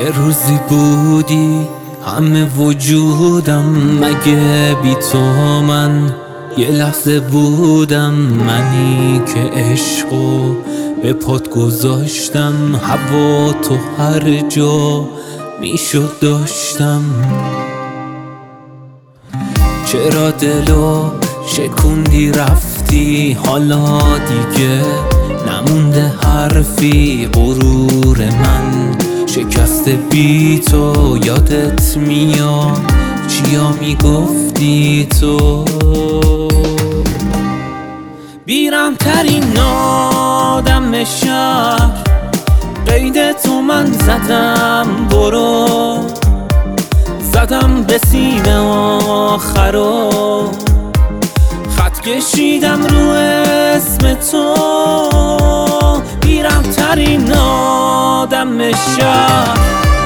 یه روزی بودی همه وجودم، مگه بی تو من یه لحظه بودم. منی که عشقو به پات گذاشتم، هوا تو هر جا میشد داشتم. چرا دلو شکوندی رفتی، حالا دیگه نمونده حرفی. غرور من شکسته بی تو، یادت میاد چیا میگفتی تو. بیرم ترین آدم شهر، قید تو من زدم برو، زدم به سیم آخرو، خط کشیدم رو اسم تو. بیرم ترین آدم شهر،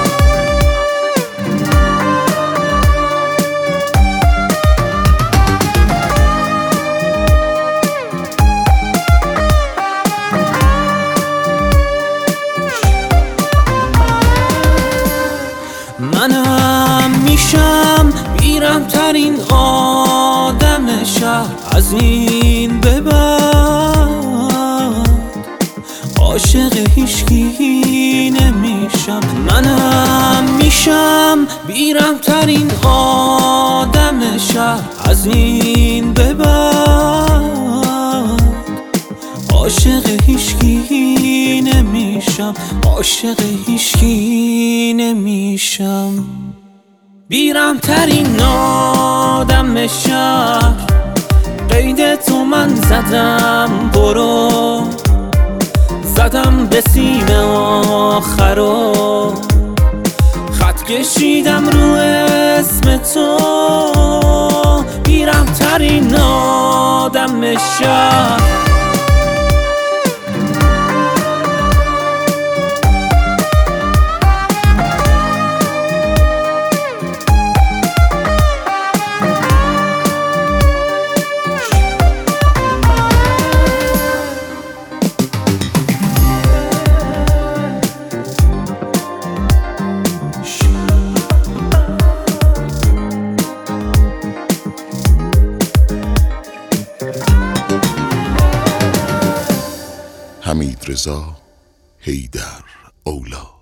منم میشم بیرم ترین آدم شهر. از این به بعد عاشق هیچکی نمیشم. منم میشم بیرم ترین آدم شهر. از این به بعد عاشق هیچکی نمیشم، عاشق هیچکی نمیشم. بیرم ترین آدم شهر، قید تو من زدم برو، زدم به سیم آخرو، خط کشیدم رو اسم تو. بیرم ترین آدم شهر، حمیدرضا حیدر اولی.